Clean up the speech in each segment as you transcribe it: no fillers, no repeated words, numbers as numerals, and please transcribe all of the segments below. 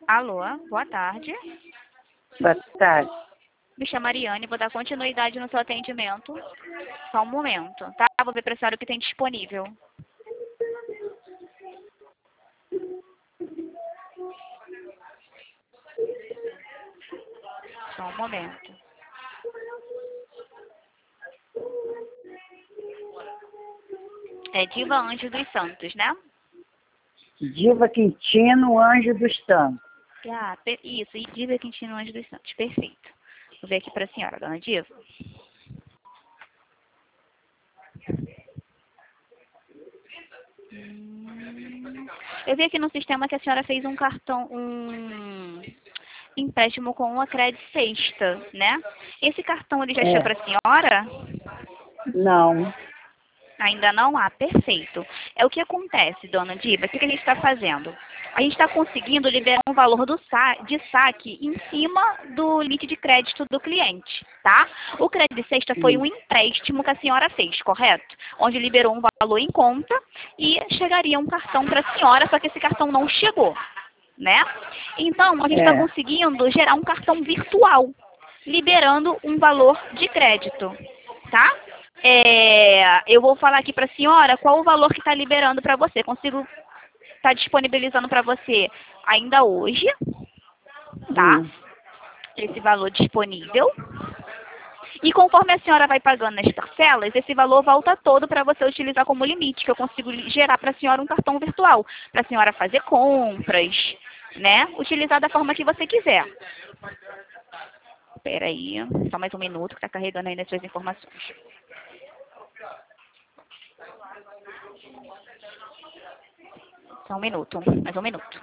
Alô, boa tarde. Boa tarde. Me chamo Mariane, vou dar continuidade no seu atendimento. Só um momento, tá? Vou ver para a senhora o que tem disponível. Só um momento. É Diva Anjo dos Santos, né? Diva Quintino, Anjo dos Santos. Isso, e Diva Quintino Anjo dos Santos, perfeito. Vou ver aqui para a senhora, dona Diva. Eu vi aqui no sistema que a senhora fez um empréstimo com uma Credit Sexta, né? Esse cartão ele já chegou para a senhora? Não. Ainda não há, perfeito. É o que acontece, dona Diva, o que a gente está fazendo? A gente está conseguindo liberar um valor de saque em cima do limite de crédito do cliente, tá? O Credit Sexta foi um empréstimo que a senhora fez, correto? Onde liberou um valor em conta e chegaria um cartão para a senhora, só que esse cartão não chegou, né? Então, a gente está conseguindo gerar um cartão virtual, liberando um valor de crédito, tá? Eu vou falar aqui para a senhora qual o valor que está liberando para você. Consigo estar disponibilizando para você ainda hoje, tá? Esse valor disponível. E conforme a senhora vai pagando as parcelas, esse valor volta todo para você utilizar como limite, que eu consigo gerar para a senhora um cartão virtual, para a senhora fazer compras, né? Utilizar da forma que você quiser. Espera aí, só mais um minuto que está carregando ainda as suas informações. Só um minuto, mais um minuto.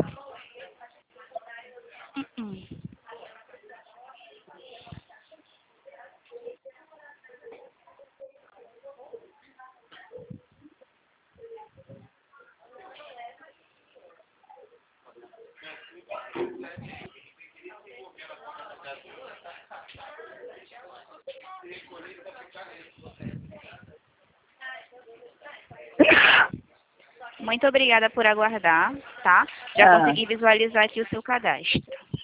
Muito obrigada por aguardar, tá? Já consegui visualizar aqui o seu cadastro.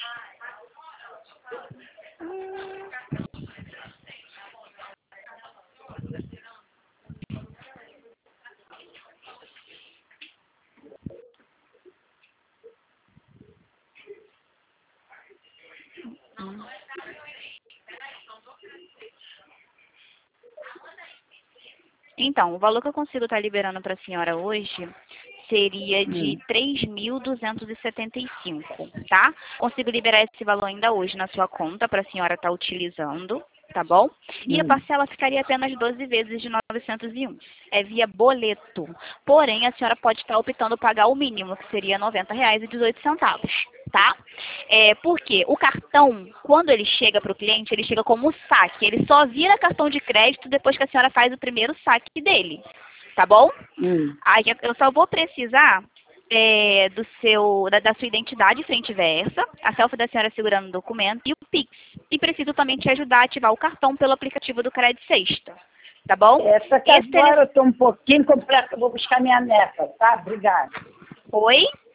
Então, o valor que eu consigo estar liberando para a senhora hoje seria de 3.275, tá? Consigo liberar esse valor ainda hoje na sua conta para a senhora estar utilizando, tá bom? E a parcela ficaria apenas 12 vezes de 901. É via boleto. Porém, a senhora pode estar optando pagar o mínimo, que seria R$ 90,18, tá? Porque o cartão, quando ele chega para o cliente, ele chega como saque. Ele só vira cartão de crédito depois que a senhora faz o primeiro saque dele. Tá bom? Aí eu só vou precisar da sua identidade frente e versa, a selfie da senhora segurando o documento e o Pix. E preciso também te ajudar a ativar o cartão pelo aplicativo do Credit Sexta. Tá bom? Agora eu estou um pouquinho completa, vou buscar minha neta, tá? Obrigada. Oi?